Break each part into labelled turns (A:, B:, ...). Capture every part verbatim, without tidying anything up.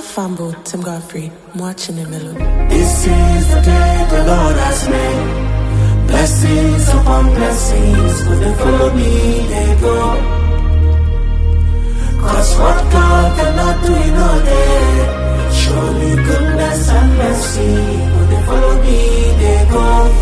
A: Fambo, Tim Godfrey, I'm watching the melody.
B: This is the day the Lord has made. Blessings upon blessings, will they follow me, they go. Cause what God cannot do in a day, surely goodness and mercy, will they follow me, they go.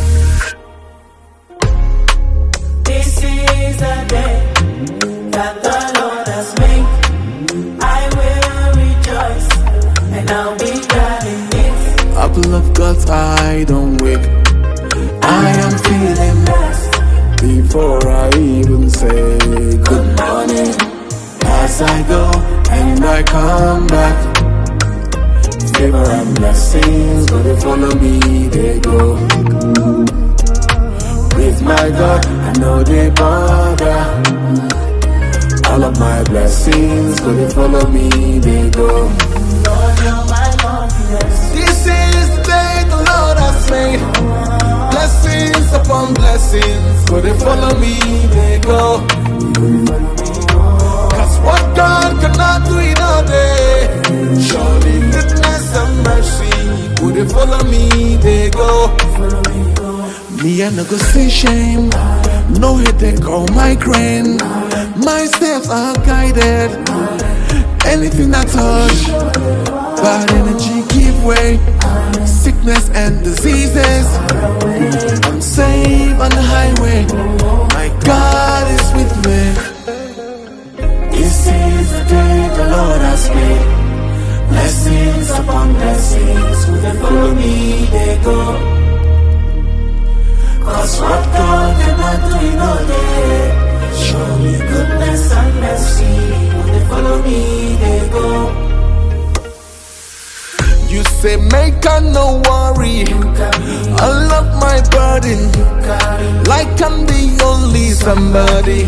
B: This is the day that the Lord has made. I will rejoice and I'll be glad in it. Apple of God's eye, don't wake. I am feeling blessed before I even say good morning. As I go and I come back, favor and blessings, but they follow me, they go. With my God, I know they bother. All of my blessings, but they follow me, they go. Lord, you're my confidence. This is the day the Lord has made. Blessings upon blessings, but they follow me, they go. Cause what God cannot do in a day, surely goodness and mercy, would they follow me, they go. Me I no go see shame, no headache or migraine. My steps are guided, anything I touch, bad energy give way. Sickness and diseases, I'm safe on the highway. My God is with me. This is the day the Lord has made. Blessings upon blessings, will they follow me, they go. Cause what God cannot do in a day, surely goodness and mercy, will they follow me, they go. You say make I no worry, I love my burden, like I'm the only somebody.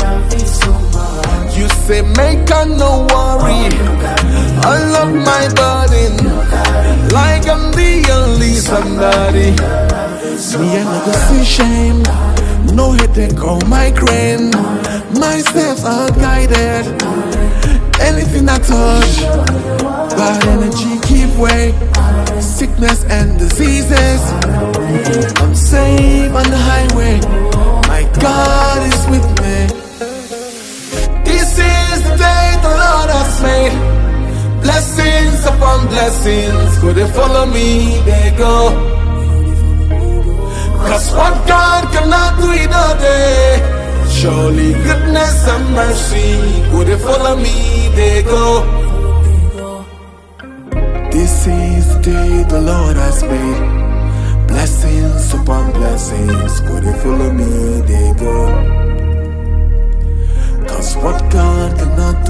B: You say make I no worry, I love my burden, like I'm the only somebody. Me I no go see shame, no headache or migraine. My steps are guided, anything I touch, bad energy give way. Sickness and diseases, I'm safe on the highway. My God is with me. This is the day the Lord has made. Blessings upon blessings, will they follow me, they go. Cause what God cannot do in a day, surely goodness and mercy, will they follow me, they go. This is the day the Lord has made. Blessings upon blessings, will they follow me, they go. Cause what God cannot